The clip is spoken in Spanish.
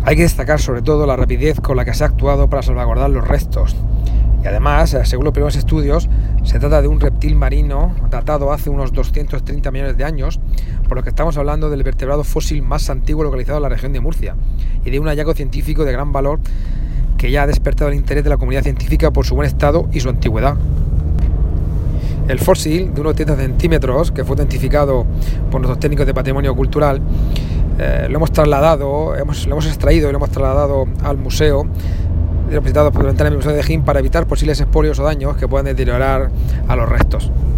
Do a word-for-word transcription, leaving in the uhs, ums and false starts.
Hay que destacar sobre todo la rapidez con la que se ha actuado para salvaguardar los restos. Y además, según los primeros estudios, se trata de un reptil marino datado hace unos doscientos treinta millones de años, por lo que estamos hablando del vertebrado fósil más antiguo localizado en la región de Murcia, y de un hallazgo científico de gran valor que ya ha despertado el interés de la comunidad científica por su buen estado y su antigüedad. El fósil, de unos treinta centímetros, que fue identificado por nuestros técnicos de patrimonio cultural, eh, lo hemos trasladado, hemos, lo hemos extraído y lo hemos trasladado al museo, depositado por el Museo de Jaén, para evitar posibles expolios o daños que puedan deteriorar a los restos.